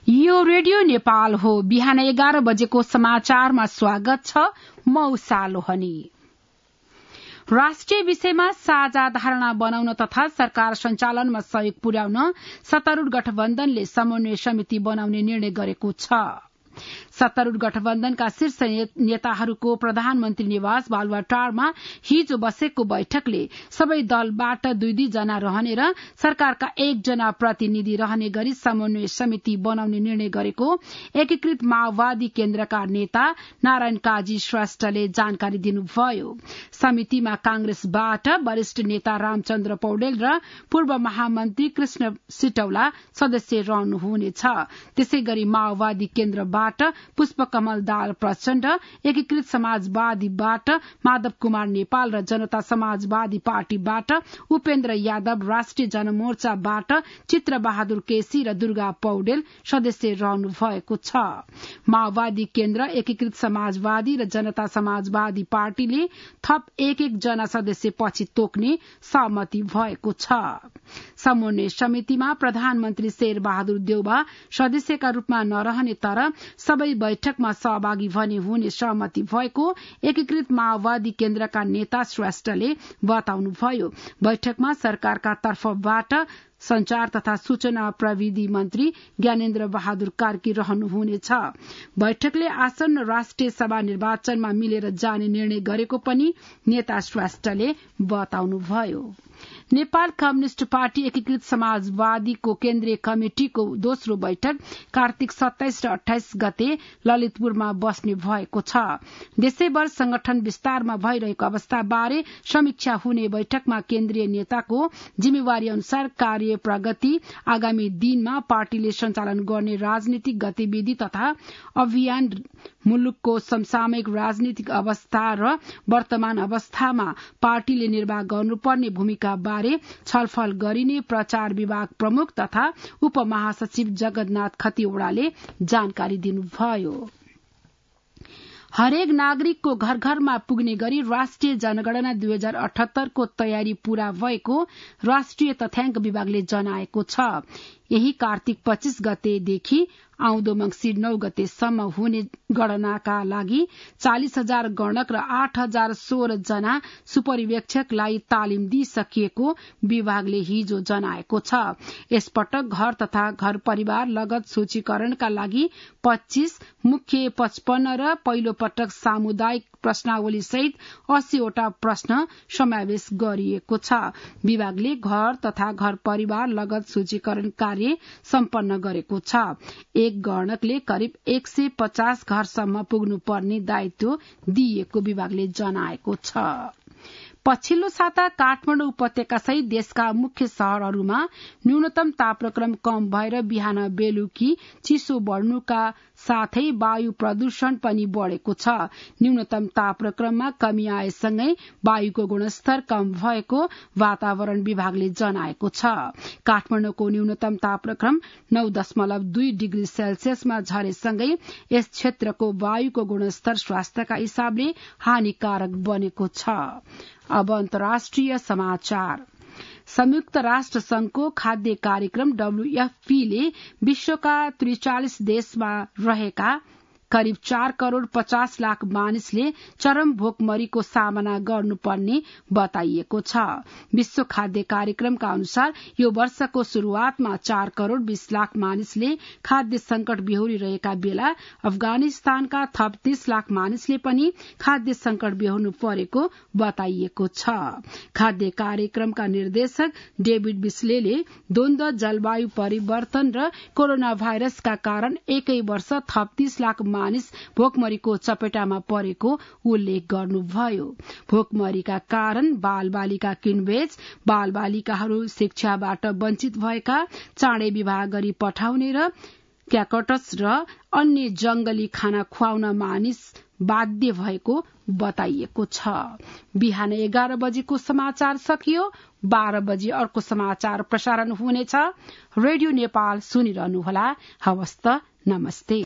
यो रेडियो नेपाल हो। बिहान 11 बजेको समाचारमा स्वागत छ। म उषा लोहनी। राष्ट्रिय विषयमा साझा धारणा बनाउन तथा सरकार सञ्चालनमा सहयोग पुर्याउन सत्तारूढ़ गठबन्धनले समन्वय समिति बनाउने निर्णय गरेको छ। सत्तारूढ़ गठबन्धनका शीर्ष नेताहरूको प्रधानमन्त्री निवास बालुवाटारमा हिजो बसेको बैठकले सबै दलबाट 2-2 जना रहने र सरकारका 1 जना प्रतिनिधि रहने गरी समन्वय समिति बनाउने निर्णय गरेको एकीकृत माओवादी केन्द्रका नेता नारायण काजी श्रेष्ठले जानकारी दिनुभयो। समितिमा कांग्रेसबाट वरिष्ठ नेता रामचन्द्र पौडेल र पूर्व महामन्त्री कृष्ण सिटौला सदस्य रहनुहुनेछ। त्यसै गरी माओवादी केन्द्रबाट पुष्पकमल दाल प्रचण्ड, एकीकृत समाजवादीबाट माधव कुमार नेपाल र जनता समाजवादी पार्टीबाट उपेन्द्र यादव, राष्ट्रिय जनमोर्चाबाट चित्र बहादुर केसी र दुर्गा पौडेल सदस्य रहनु भएको छ। माओवादी केन्द्र, एकीकृत समाजवादी र जनता समाजवादी पार्टीले थप 1-1 जना सदस्य पछि तोक्ने सहमति भएको छ। समन्वय समितिमा प्रधानमन्त्री शेर बहादुर देउवा सदस्यका रूपमा नरहने तर सबै बैठकमा सहभागी हुने सहमति भएको एकीकृत माओवादी केन्द्रका नेता श्रेष्ठले बताउनुभयो। बैठकमा सरकारका तर्फबाट संचार तथा सूचना प्रविधि मन्त्री ज्ञानेन्द्र बहादुर कार्की रहनुहुनेछ। बैठकले आसन्न राष्ट्रिय सभा निर्वाचनमा मिलेर जाने निर्णय गरेको पनि नेता श्रेष्ठले बताउनुभयो। नेपाल कम्युनिष्ट पार्टी एकीकृत समाजवादीको केन्द्रीय कमिटिको दोस्रो बैठक कार्तिक 27 र 28 गते ललितपुरमा बस्ने भएको छ। देशैभर संगठन विस्तारमा भइरहेको अवस्थाबारे समीक्षा हुने बैठकमा केन्द्रीय नेताको जिम्मेवारी अनुसार कार्य प्रगति, आगामी दिनमा पार्टीले सञ्चालन गर्ने राजनीतिक गतिविधि तथा अभियान, मुलुकको समसामयिक राजनीतिक अवस्था र वर्तमान अवस्थामा पार्टीले निर्वाह गर्नुपर्ने भूमिका बारे छलफल गरिने प्रचार विभाग प्रमुख तथा उपमहासचिव जगन्नाथ खतिवड़ाले जानकारी दिनुभयो। हरेक नागरिकको घर घरमा पुग्ने गरी राष्ट्रिय जनगणना 2078 को तयारी पूरा भएको राष्ट्रिय तथ्याङ्क विभागले जनाएको छ। यही कार्तिक 25 गतेदेखि आउँदो मंसिर 9 गतेसम्म हुने गणनाका लागि 40,000 गणक र 8,016 जना सुपरिवेक्षकलाई तालिम दिइसकिएको विभागले हिजो जनाएको छ। यसपटक घर तथा घर परिवार लगत सूचीकरणका लागि 25, मुख्य 55 र पहिलो पटक सामुदायिक प्रश्नावली सहित 80 वटा प्रश्न समावेश गरिएको छ। विभागले घर तथा घर परिवार लगत सूचीकरण कार्य सम्पन्न गरेको छ। एक गणकले करिब 150 घरसम्म पुग्नुपर्ने दायित्व दिएको विभागले जनाएको छ। पछिल्लो साता काठमाडौँ उपत्यका सहित देशका मुख्य शहरहरूमा न्यूनतम तापक्रम कम भएर बिहान बेलुकी चिसो बढ़नुका साथै वायु प्रदूषण पनि बढ़ेको छ। न्यूनतम तापक्रममा कमी आएसँगै वायुको गुणस्तर कम भएको वातावरण विभागले जनाएको छ। काठमाडौँको न्यूनतम तापक्रम 9.2 डिग्री सेल्सियसमा झरेसँगै यस क्षेत्रको वायुको गुणस्तर स्वास्थ्यका हिसाबले हानिकारक बनेको छ। अब अन्तर्राष्ट्रिय समाचार। संयुक्त राष्ट्र संघको खाद्य कार्यक्रम WFP ले विश्वका 43 देशमा रहेका करिब 4 करोड़ 50 लाख मानिसले चरम भोकमरीको सामना गर्नुपर्ने बताइएको छ। विश्व खाद्य कार्यक्रमका अनुसार यो वर्षको शुरूआतमा 4 करोड़ 20 लाख मानिसले खाद्य संकट बेहोरी रहेका बेला अफगानिस्तानका थप 30 लाख मानिसले पनि खाद्य संकट बेहोर्नु परेको बताइएको छ। खाद्य कार्यक्रमका निर्देशक डेभिड बिस्लेले द्वन्द्व, जलवायु परिवर्तन र कोरोना भाइरसका कारण एकै वर्ष थप 30 लाख मानिस भोकमरीको चपेटामा परेको उल्लेख गर्नुभयो। भोकमरीका कारण बालबालिका किनबेच, बालबालिकाहरू शिक्षाबाट वञ्चित भएका, चाँडै विवाह गरी पठाउने र क्याकटस र अन्य जंगली खाना खुवाउन मानिस बाध्य भएको बताइएको छ। बिहान 11 बजेको समाचार सकियो। 12 बजे अर्को समाचार प्रसारण हुनेछ। रेडियो नेपाल सुनिरहनुहोला। हवस् त, नमस्ते।